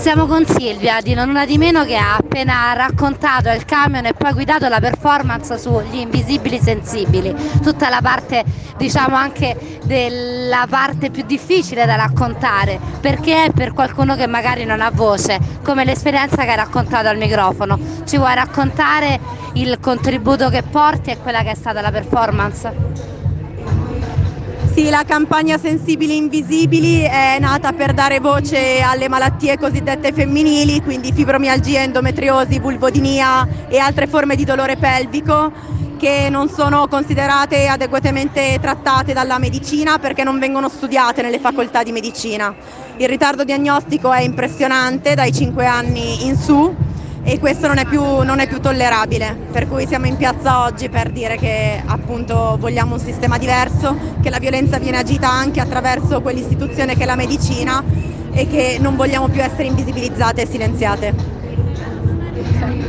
Siamo con Silvia, di non una di meno, che ha appena raccontato il camion e poi guidato la performance sugli invisibili sensibili, tutta la parte, diciamo anche della parte più difficile da raccontare, perché è per qualcuno che magari non ha voce, come l'esperienza che hai raccontato al microfono. Ci vuoi raccontare il contributo che porti e quella che è stata la performance? Sì, la campagna Sensibili Invisibili è nata per dare voce alle malattie cosiddette femminili, quindi fibromialgia, endometriosi, vulvodinia e altre forme di dolore pelvico che non sono considerate adeguatamente trattate dalla medicina perché non vengono studiate nelle facoltà di medicina. Il ritardo diagnostico è impressionante dai 5 anni in su e questo non è più tollerabile, per cui siamo in piazza oggi per dire che appunto vogliamo un sistema diverso, che la violenza viene agita anche attraverso quell'istituzione che è la medicina e che non vogliamo più essere invisibilizzate e silenziate.